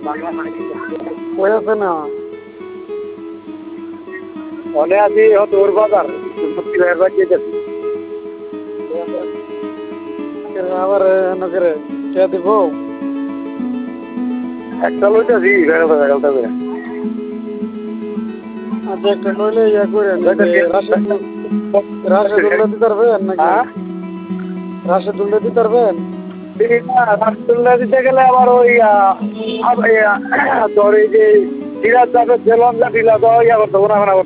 কই আছে না অনে আছি তোর বাজার মুক্তি ভাইয়ের বাড়ি যেতেছি আবার নগরে কে দিব একটা লইতেছি বেড়াতে বেড়াতে করে আচ্ছা একটা নইলে ইয়া করেন রাশেদুল্লাহ দিতে পারবেন নাকি রাশেদুল্লাহ দিতে পারবেন রাসগোল্লা দিতে গেলে আবার ওই তোর এই যে সিরাজ যাবে সেলন যা দিলা তো ইয়া করতে